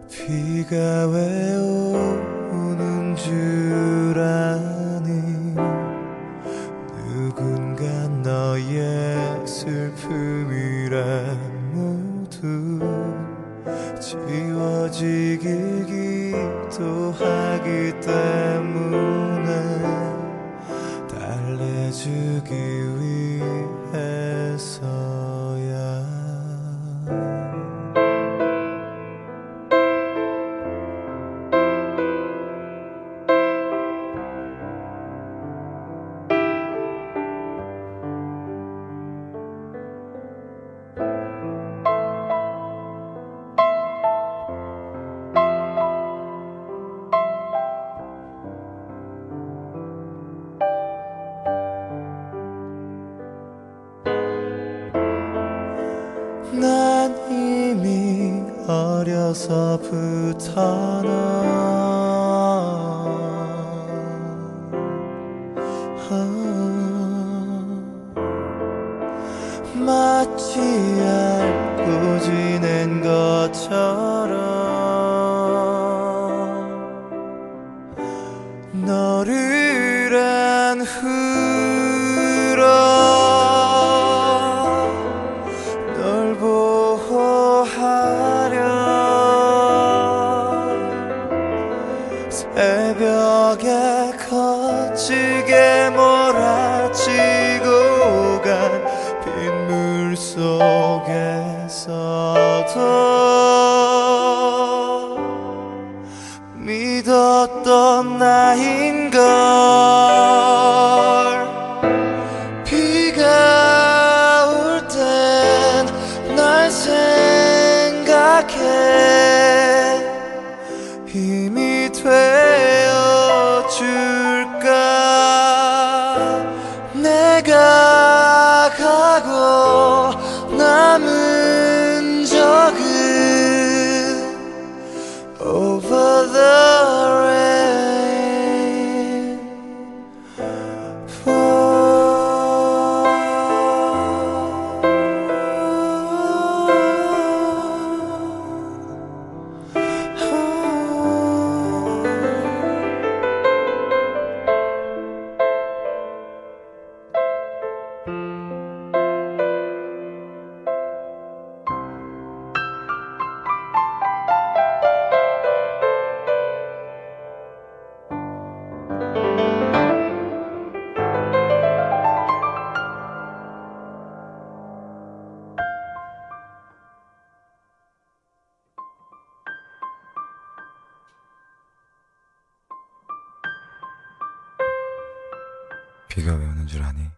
비가 왜 오는 줄 아니 누군가 너의 슬픔이란 모두 지워지길 기도하기 때문에 달래주기 위해서야. 난 이미 어려서부터 마치 알고 지낸 것처럼 너를 안으러 널 보호하려 새벽에 거칠게 몰아치고 간 빗물 속에서도 믿었던 나인걸. 비가 올 땐 날 생각해 힘이 되어줄까. 내가 가고 남은 적은 over the rain 비가 왜 오는 줄 아니?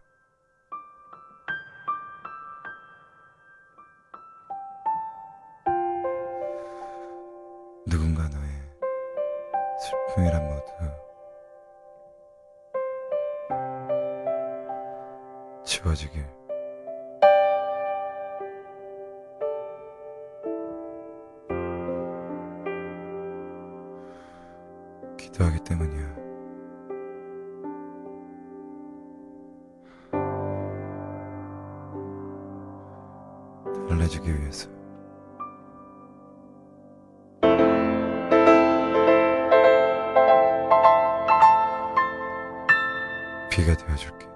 누군가 너의 슬픔이란 모두 지워지길. 기도하기 때문이야. 달래주기 위해서. 비가 되어줄게.